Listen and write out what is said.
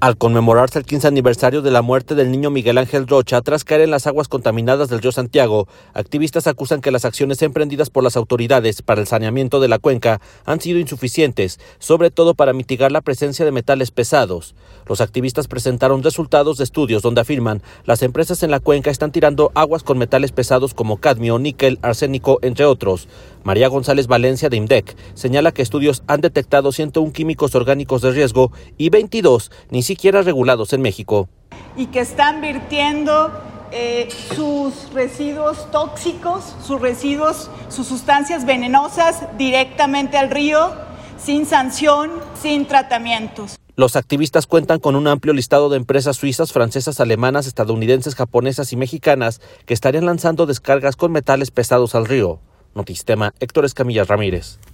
Al conmemorarse el 15 aniversario de la muerte del niño Miguel Ángel Rocha tras caer en las aguas contaminadas del río Santiago, activistas acusan que las acciones emprendidas por las autoridades para el saneamiento de la cuenca han sido insuficientes, sobre todo para mitigar la presencia de metales pesados. Los activistas presentaron resultados de estudios donde afirman las empresas en la cuenca están tirando aguas con metales pesados como cadmio, níquel, arsénico, entre otros. María González Valencia de IMDEC señala que estudios han detectado 101 químicos orgánicos de riesgo y 22 ni siquiera regulados en México. Y que están vertiendo sus residuos tóxicos, sus sustancias venenosas directamente al río, sin sanción, sin tratamientos. Los activistas cuentan con un amplio listado de empresas suizas, francesas, alemanas, estadounidenses, japonesas y mexicanas que estarían lanzando descargas con metales pesados al río. Notistema, Héctor Escamilla Ramírez.